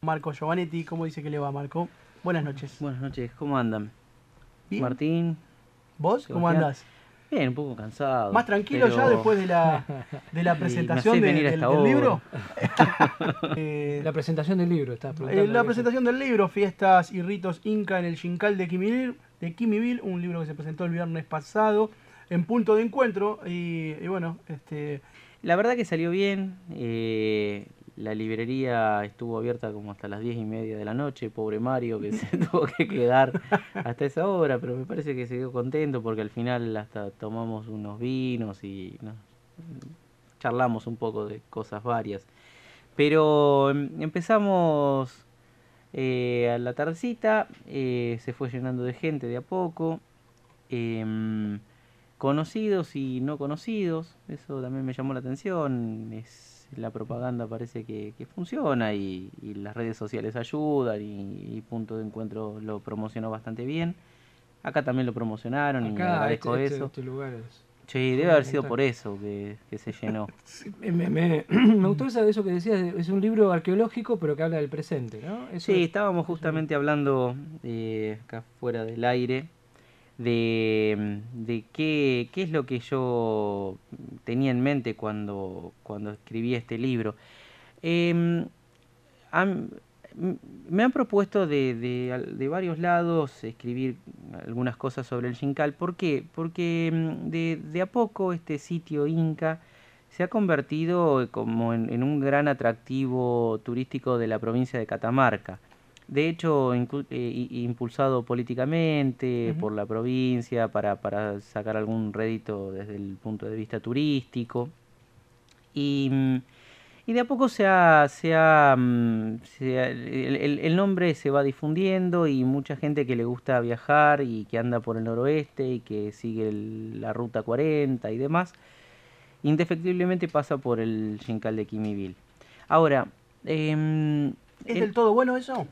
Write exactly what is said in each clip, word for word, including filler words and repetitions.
Marco Giovanetti. ¿Cómo dice que le va, Marco? Buenas noches. Buenas noches, ¿cómo andan? ¿Bien? Martín. ¿Vos? ¿Cómo Sebastián. andás? Bien, un poco cansado. ¿Más tranquilo pero... ya después de la, de la Y me presentación hacés de- venir a del, esta del hora. libro? Eh, La presentación del libro, estás preguntando. eh, la qué presentación del libro, Fiestas y Ritos Inca en el Xincal de Quimivil, de Quimivil, un libro que se presentó el viernes pasado en Punto de Encuentro. Y, y bueno, este, La verdad que salió bien. eh, la librería estuvo abierta como hasta las diez y media de la noche. Pobre Mario que se tuvo que quedar hasta esa hora, pero me parece que se quedó contento porque al final hasta tomamos unos vinos y nos charlamos un poco de cosas varias. Pero em, empezamos eh, a la tardecita, eh, se fue llenando de gente de a poco, em, conocidos y no conocidos, eso también me llamó la atención, es, la propaganda parece que, que funciona y, y las redes sociales ayudan y, y Punto de Encuentro lo promocionó bastante bien. Acá también lo promocionaron y Acá, agradezco este, este, eso. este lugar es Sí, debe haber sido fundamental. por eso que, que se llenó. Me, me- me- me gustó eso, eso que decías, de- es un libro arqueológico, pero que habla del presente, ¿no? Eso, Sí, estábamos eso- justamente hablando eh, acá fuera del aire de, de qué, qué es lo que yo tenía en mente cuando, cuando escribí este libro. Em, han- m- Me han propuesto de, de al- de varios lados escribir algunas cosas sobre el Xincal. ¿Por qué? Porque mm, de, de a poco este sitio Inca se ha convertido como en, en un gran atractivo turístico de la provincia de Catamarca. De hecho, inclu- eh, i- impulsado políticamente ujú. por la provincia para, para sacar algún rédito desde el punto de vista turístico. Y, mm, y de a poco se ha, se ha, mm, se ha- el, el- el nombre se va difundiendo y mucha gente que le gusta viajar y que anda por el noroeste y que sigue el- la ruta cuarenta y demás, indefectiblemente pasa por el Xincal de Quimivil. Ahora, em, ¿Es el- del todo bueno eso?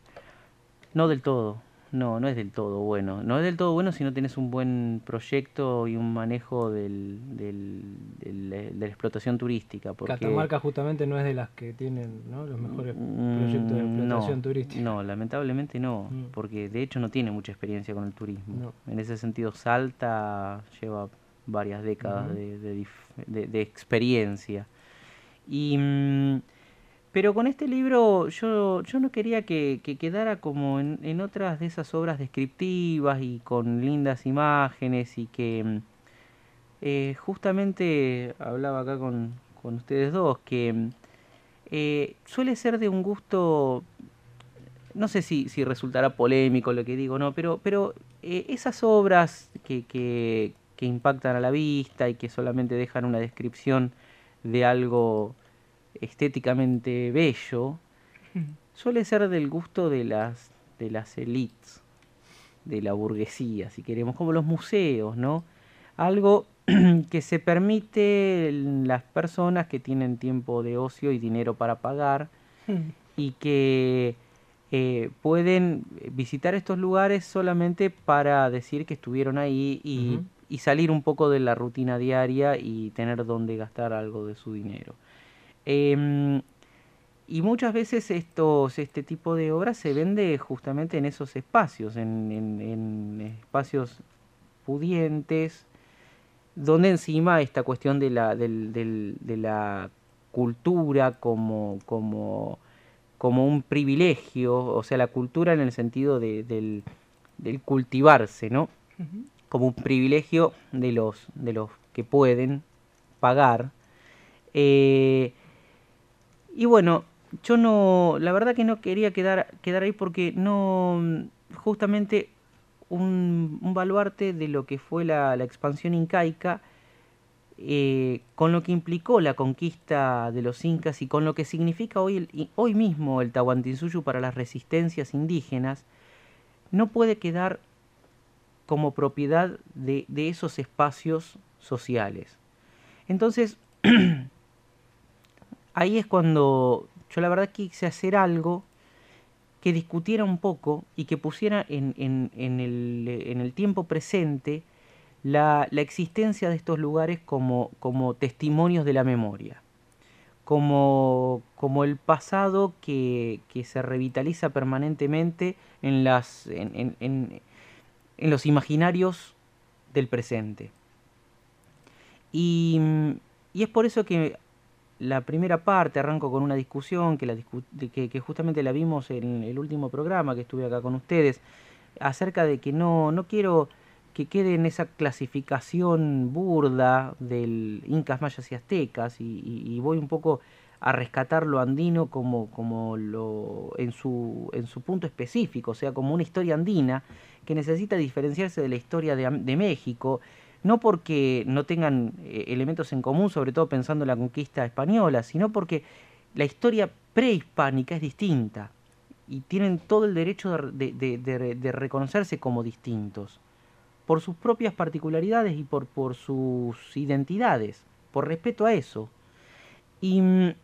no del todo, no, no es del todo bueno. No es del todo bueno si no tienes un buen proyecto y un manejo del, del- del- de la explotación turística, porque Catamarca justamente no es de las que tienen, ¿no?, los mejores proyectos de mm, no, explotación turística. no, lamentablemente no, Mm. porque de hecho no tiene mucha experiencia con el turismo. No. En ese sentido, Salta lleva varias décadas Ujú. de, de dif- de- de experiencia. Y, mm, pero con este libro yo, yo no quería que, que quedara como en, en otras de esas obras descriptivas y con lindas imágenes y que mm, eh, justamente hablaba acá con, con ustedes dos, que mm, eh, suele ser de un gusto, no sé si, si resultará polémico lo que digo, no, pero, pero eh, esas obras que, que, que impactan a la vista y que solamente dejan una descripción de algo estéticamente bello, suele ser del gusto de las, de las élites, de la burguesía, si queremos, como los museos, ¿no? Algo que se permite en las personas que tienen tiempo de ocio y dinero para pagar y que eh, pueden visitar estos lugares solamente para decir que estuvieron ahí y, Ujú. y salir un poco de la rutina diaria y tener donde gastar algo de su dinero. Em, y muchas veces estos, este tipo de obras se vende justamente en esos espacios, en, en- en espacios pudientes, donde encima esta cuestión de la, del- del- de la cultura como, como, como un privilegio, o sea, la cultura en el sentido de- del, del cultivarse, ¿no? Ujú. Como un privilegio de los, de los que pueden pagar. Eh, y bueno, yo no, la verdad que no quería quedar, quedar ahí porque no, justamente un, un baluarte de lo que fue la, la expansión incaica, eh, con lo que implicó la conquista de los incas y con lo que significa hoy, el- y hoy mismo el Tahuantinsuyo para las resistencias indígenas, no puede quedar como propiedad de, de esos espacios sociales. Entonces, ahí es cuando yo la verdad quise hacer algo que discutiera un poco y que pusiera en, en- en el, en el tiempo presente la, la existencia de estos lugares como, como testimonios de la memoria, como, como el pasado que, que se revitaliza permanentemente en, las, en, en, en, en los imaginarios del presente. Y, y es por eso que la primera parte arranco con una discusión que, la discu que, que justamente la vimos en el último programa que estuve acá con ustedes, acerca de que no, no quiero que quede en esa clasificación burda del incas, mayas y aztecas, y, y, y voy un poco a rescatar lo andino como, como lo, en, su, en su punto específico, o sea, como una historia andina que necesita diferenciarse de la historia de, de México, no porque no tengan eh, elementos en común, sobre todo pensando en la conquista española, sino porque la historia prehispánica es distinta y tienen todo el derecho de, de, de, de reconocerse como distintos, por sus propias particularidades y por, por sus identidades, por respeto a eso. Y,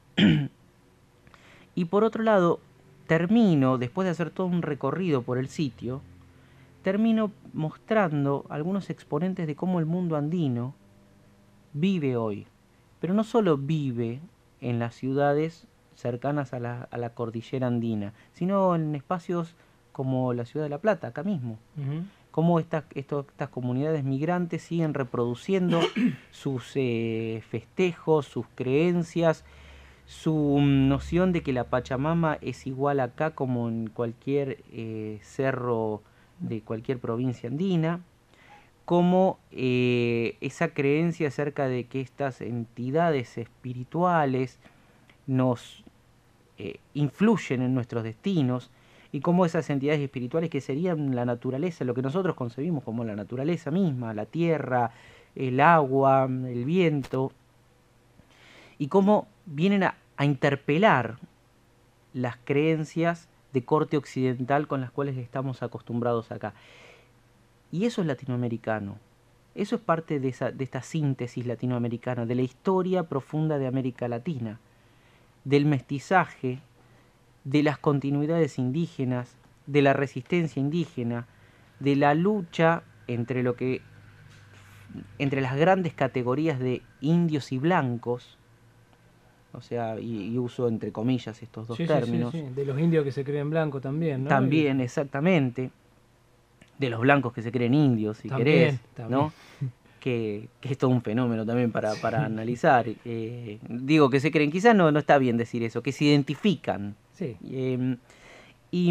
y por otro lado, termino, después de hacer todo un recorrido por el sitio, termino mostrando algunos exponentes de cómo el mundo andino vive hoy. Pero no solo vive en las ciudades cercanas a la, a la cordillera andina, sino en espacios como la ciudad de La Plata, acá mismo. Uh-huh. Cómo estas, estos, estas comunidades migrantes siguen reproduciendo sus eh, festejos, sus creencias, su noción de que la Pachamama es igual acá como en cualquier eh, cerro de cualquier provincia andina, como eh, esa creencia acerca de que estas entidades espirituales nos eh, influyen en nuestros destinos, y cómo esas entidades espirituales que serían la naturaleza, lo que nosotros concebimos como la naturaleza misma, la tierra, el agua, el viento, y cómo vienen a, a interpelar las creencias de corte occidental con las cuales estamos acostumbrados acá. Y eso es latinoamericano. Eso es parte de, esa, de esta síntesis latinoamericana, de la historia profunda de América Latina, del mestizaje, de las continuidades indígenas, de la resistencia indígena, de la lucha entre lo que entre las grandes categorías de indios y blancos, o sea, y, y uso entre comillas estos dos sí, términos. Sí, sí, sí. De los indios que se creen blancos también, ¿no? También, exactamente. De los blancos que se creen indios, si también, querés, también. ¿no? Que, que es todo un fenómeno también para, sí. para analizar. Eh, digo que se creen, quizás no, no está bien decir eso, que se identifican. Sí. Eh, y,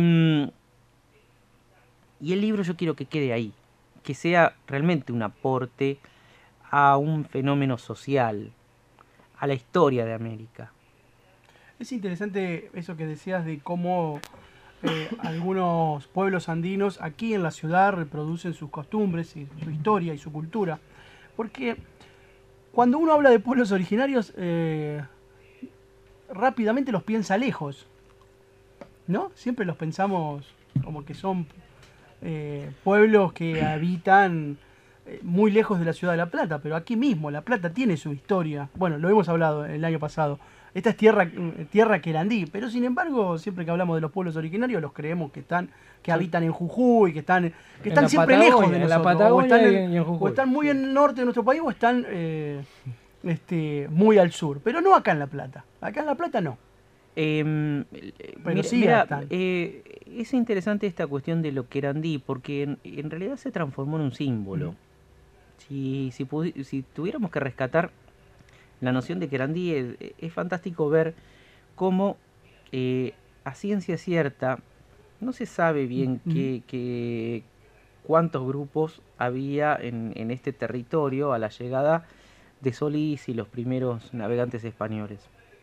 y el libro yo quiero que quede ahí, que sea realmente un aporte a un fenómeno social, a la historia de América. Es interesante eso que decías de cómo eh, algunos pueblos andinos aquí en la ciudad reproducen sus costumbres, y su historia y su cultura. Porque cuando uno habla de pueblos originarios, eh, rápidamente los piensa lejos, ¿no? Siempre los pensamos como que son eh, pueblos que habitan eh, muy lejos de la ciudad de La Plata, pero aquí mismo La Plata tiene su historia. Bueno, lo hemos hablado el año pasado. Esta es tierra, tierra querandí, pero sin embargo, siempre que hablamos de los pueblos originarios, los creemos que están, que sí. habitan en Jujuy, que están, que están siempre Patagonia, lejos de nosotros, en la Patagonia o están, en, y en Jujuy. O están muy en el norte de nuestro país, o están eh, este, muy al sur, pero no acá en La Plata. Acá en La Plata no. Eh, pero mira, sí mira eh, es interesante esta cuestión de lo querandí, porque en, en realidad se transformó en un símbolo. Mm. Si, si, si tuviéramos que rescatar la noción de querandí, es, es fantástico ver cómo eh, a ciencia cierta no se sabe bien mm. qué, qué, cuántos grupos había en, en este territorio a la llegada de Solís y los primeros navegantes españoles.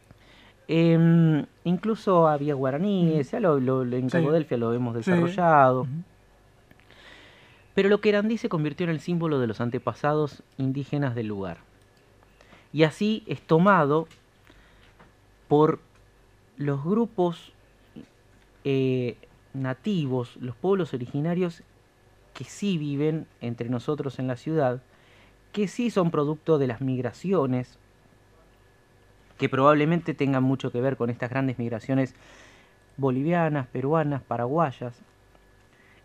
Eh, incluso había guaraníes, mm. ya lo, lo, lo, en Capodelfia sí. lo hemos desarrollado. Sí. Uh-huh. Pero lo querandí se convirtió en el símbolo de los antepasados indígenas del lugar. Y así es tomado por los grupos eh, nativos, los pueblos originarios que sí viven entre nosotros en la ciudad, que sí son producto de las migraciones, que probablemente tengan mucho que ver con estas grandes migraciones bolivianas, peruanas, paraguayas,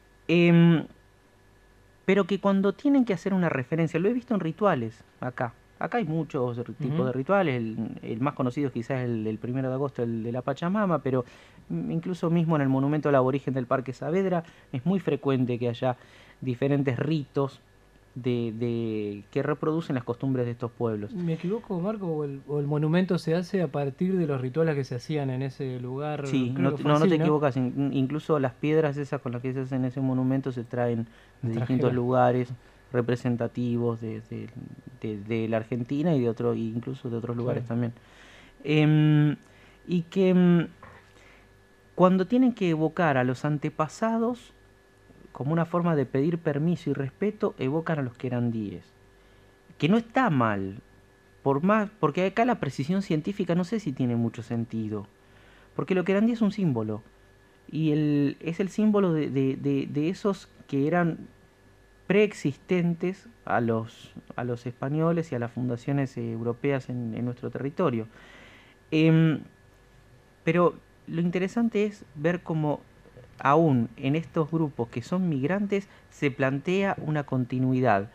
eh, pero que cuando tienen que hacer una referencia, lo he visto en rituales acá, Acá hay muchos r- tipos Ujú. de rituales, el, el más conocido quizás es el del primero de agosto, el de la Pachamama, pero mm, incluso mismo en el monumento al aborigen del Parque Saavedra es muy frecuente que haya diferentes ritos de, de- que reproducen las costumbres de estos pueblos. ¿Me equivoco, Marco? ¿O el, o el monumento se hace a partir de los rituales que se hacían en ese lugar? Sí, Creo no, que te- fue no, no te así, ¿no? equivocas, in- incluso las piedras esas con las que se hacen ese monumento se traen de distintos Extranjera. lugares representativos de, de- de- de la Argentina y de otro, incluso de otros lugares Claro. también. Em, y que em, cuando tienen que evocar a los antepasados como una forma de pedir permiso y respeto, evocan a los querandíes. Que no está mal, por más, porque acá la precisión científica no sé si tiene mucho sentido. Porque lo querandí es un símbolo. Y el, es el símbolo de, de- de- de esos que eran preexistentes a los, a los españoles y a las fundaciones eh, europeas en, en nuestro territorio. Em, pero lo interesante es ver cómo aún en estos grupos que son migrantes se plantea una continuidad,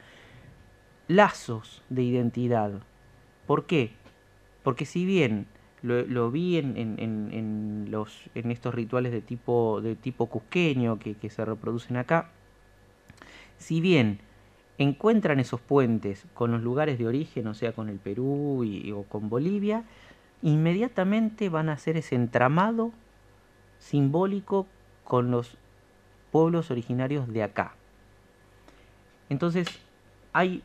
lazos de identidad. ¿Por qué? Porque si bien lo, lo vi en, en- en- en los, en estos rituales de tipo, de tipo cusqueño que, que se reproducen acá, si bien encuentran esos puentes con los lugares de origen, o sea, con el Perú y- o con Bolivia, inmediatamente van a hacer ese entramado simbólico con los pueblos originarios de acá. Entonces, hay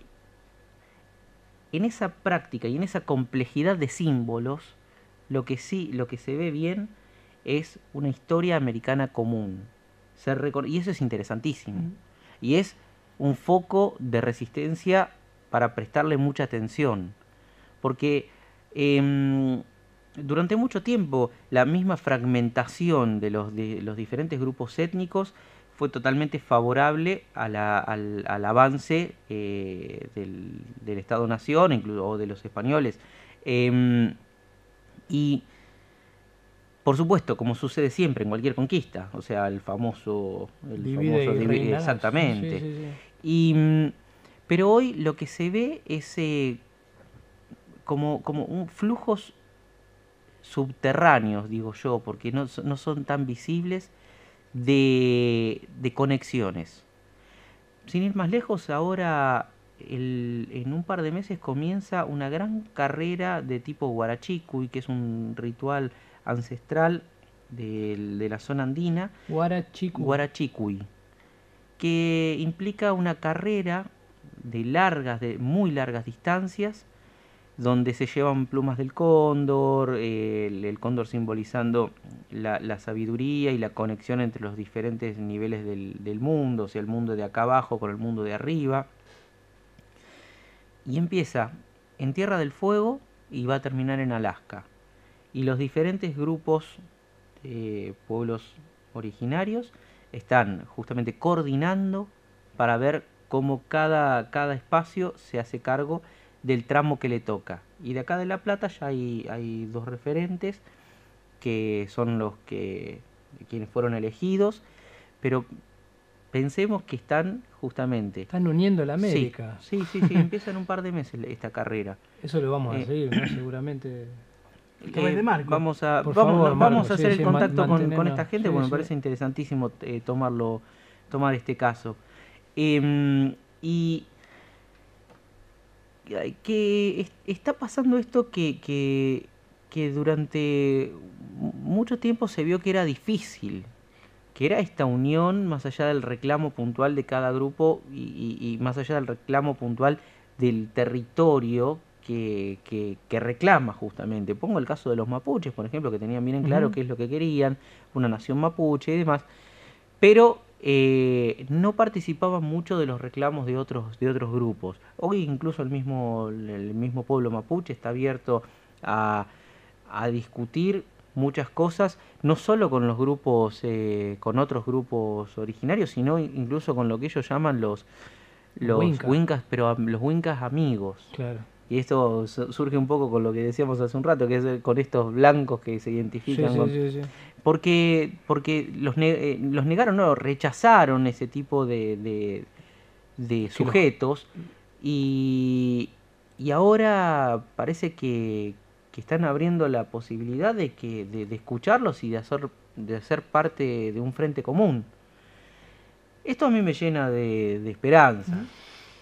en esa práctica y en esa complejidad de símbolos, lo que sí, lo que se ve bien es una historia americana común. Se recono- y eso es interesantísimo. Ujú. Y es un foco de resistencia para prestarle mucha atención. Porque em, durante mucho tiempo la misma fragmentación de los, de los diferentes grupos étnicos fue totalmente favorable a la- al, al avance eh, del, del Estado-Nación, incluso o de los españoles. Em, y por supuesto, como sucede siempre en cualquier conquista, o sea, el famoso, el Divide famoso y divi- reinarás. Sí, exactamente. sí, sí. Y, mm, pero hoy lo que se ve es eh, como, como un flujos subterráneos, digo yo, porque no, so- no son tan visibles de, de conexiones. Sin ir más lejos, ahora el- en un par de meses comienza una gran carrera de tipo Huarachicuy, que es un ritual ancestral del- de la zona andina, Huarachicuy. Huarachicuy, que implica una carrera de largas, de muy largas distancias, donde se llevan plumas del cóndor, eh, el, el cóndor simbolizando la, la sabiduría y la conexión entre los diferentes niveles del, del mundo, o sea, el mundo de acá abajo con el mundo de arriba. Y empieza en Tierra del Fuego y va a terminar en Alaska. Y los diferentes grupos de pueblos originarios están justamente coordinando para ver cómo cada, cada espacio se hace cargo del tramo que le toca. Y de acá de La Plata ya hay, hay dos referentes que son los que quienes fueron elegidos, pero pensemos que están justamente. Están uniendo la Sí, América. sí, sí, sí, empieza en un par de meses esta carrera. Eso lo vamos a Eh, seguir, ¿no? Seguramente. El que va de Eh, Marco. vamos a, Por vamos, favor, no, Marco, vamos a sí, hacer el sí, ma- contacto con, con mantenernos. esta gente Sí, porque me sí. parece interesantísimo eh, tomarlo, tomar este caso. Em, y eh, que es- está pasando esto que, que, que durante mucho tiempo se vio que era difícil, que era esta unión más allá del reclamo puntual de cada grupo y, y- y más allá del reclamo puntual del territorio que, que- que reclama justamente. Pongo el caso de los mapuches, por ejemplo, que tenían bien en claro Ujú. qué es lo que querían, una nación mapuche y demás, pero eh, no participaban mucho de los reclamos de otros, de otros grupos. Hoy incluso el mismo, el mismo pueblo mapuche está abierto a, a discutir muchas cosas, no solo con los grupos, eh, con otros grupos originarios, sino incluso con lo que ellos llaman los, los Winca. wincas, pero am- los wincas amigos. Claro. Y esto su- surge un poco con lo que decíamos hace un rato, que es eh, con estos blancos que se Sí, identifican sí, con... sí, sí. Porque, porque los, ne- eh, los negaron, no, rechazaron ese tipo de, de, de Que los- sujetos y, y ahora parece que, que están abriendo la posibilidad de, que, de, de escucharlos y de hacer, de ser parte de un frente común. Esto a mí me llena de, de esperanza. Ujú.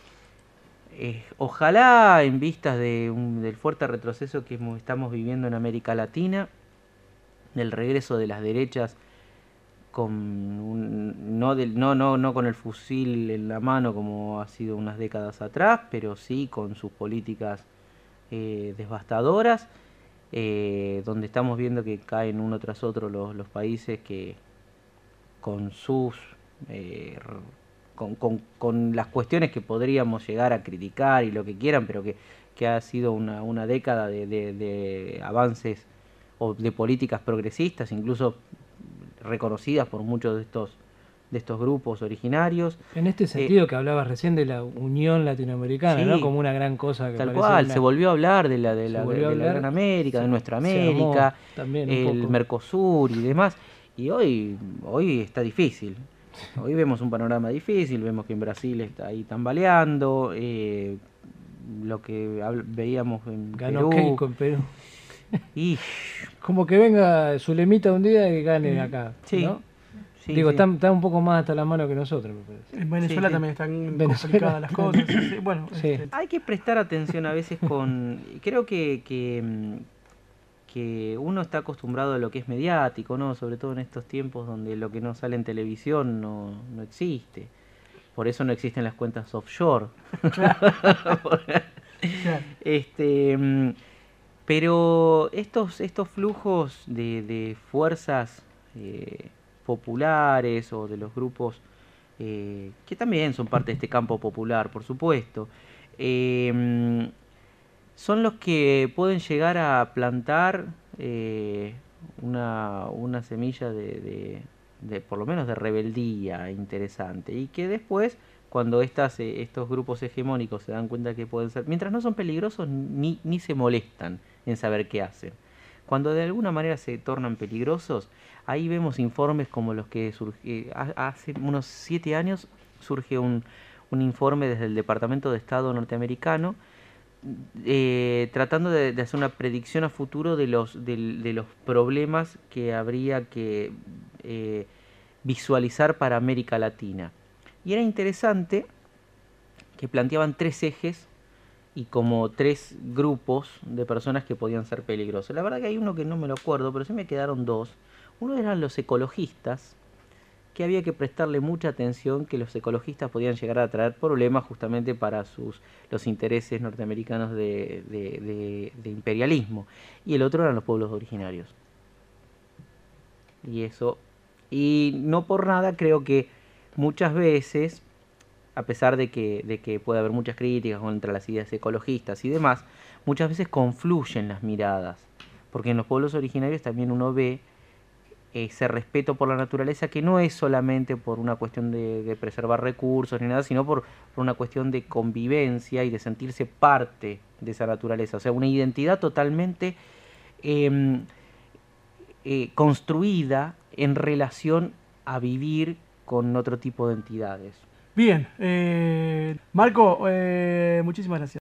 Eh, ojalá, en vistas de un- del fuerte retroceso que hemos- estamos viviendo en América Latina, del regreso de las derechas con un- no, del- no, no, no con el fusil en la mano como ha sido unas décadas atrás, pero sí con sus políticas eh, devastadoras, eh, donde estamos viendo que caen uno tras otro los, los países que con sus eh, r- con, con- con las cuestiones que podríamos llegar a criticar y lo que quieran, pero que, que ha sido una, una década de, de- de avances o de políticas progresistas, incluso reconocidas por muchos de estos de estos grupos originarios. En este Eh, sentido que hablabas recién de la Unión Latinoamericana, ¿no? sí, Como una gran cosa que tal parece cual, una- se volvió a hablar de la, de se la, volvió a de la hablar, Gran América, de se, nuestra se armó América, también un el poco. Mercosur y demás. Y hoy, hoy está difícil. Hoy vemos un panorama difícil, vemos que en Brasil está ahí tambaleando, eh, lo que habl- veíamos en Ganó Perú. Keiko en Perú. Y Como que venga Zulemita un día y gane acá, sí, ¿no? sí, Digo, sí. está, está un poco más hasta la mano que nosotros, me parece. En Venezuela Sí, sí. también están Venezuela. complicadas las cosas. Sí, sí, bueno, Sí. este, Hay que prestar atención a veces con... Creo que, que, mm, que uno está acostumbrado a lo que es mediático, ¿no? Sobre todo en estos tiempos donde lo que no sale en televisión no, no existe. Por eso no existen las cuentas offshore. claro. Este, mm, pero estos, estos flujos de, de fuerzas eh, populares o de los grupos eh, que también son parte de este campo popular, por supuesto, eh, mm, son los que pueden llegar a plantar eh, una, una semilla de, de- de, por lo menos de rebeldía interesante y que después cuando estas, eh, estos grupos hegemónicos se dan cuenta que pueden ser, mientras no son peligrosos ni, ni se molestan en saber qué hacen. Cuando de alguna manera se tornan peligrosos, ahí vemos informes como los que surge, ha- hace unos siete años surge un, un informe desde el Departamento de Estado norteamericano eh, tratando de, de hacer una predicción a futuro de los, del- de los problemas que habría que eh, visualizar para América Latina. Y era interesante que planteaban tres ejes y como tres grupos de personas que podían ser peligrosos. La verdad que hay uno que no me lo acuerdo, pero sí me quedaron dos. Uno eran los ecologistas, que había que prestarle mucha atención, que los ecologistas podían llegar a traer problemas justamente para sus, los intereses norteamericanos de, de- de- de imperialismo. Y el otro eran los pueblos originarios. Y eso, y no por nada creo que muchas veces, a pesar de que, de que puede haber muchas críticas contra las ideas ecologistas y demás, muchas veces confluyen las miradas. Porque en los pueblos originarios también uno ve ese respeto por la naturaleza que no es solamente por una cuestión de, de preservar recursos ni nada, sino por, por una cuestión de convivencia y de sentirse parte de esa naturaleza. O sea, una identidad totalmente eh, eh, construida en relación a vivir con otro tipo de entidades. Bien, eh, Marco, eh, muchísimas gracias.